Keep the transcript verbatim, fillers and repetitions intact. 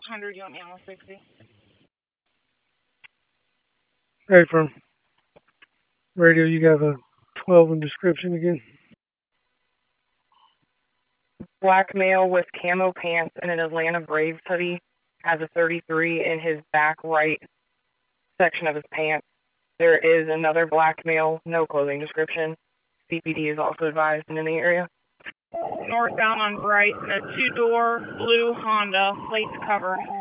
hundred, you want me on sixty? Hey, from radio, you got a twelve in description again? Black male with camo pants and an Atlanta Braves hoodie has a thirty-three in his back right section of his pants. There is another black male, no clothing description. C P D is also advised in the area. Northbound on Bright, a two-door blue Honda, plates covered.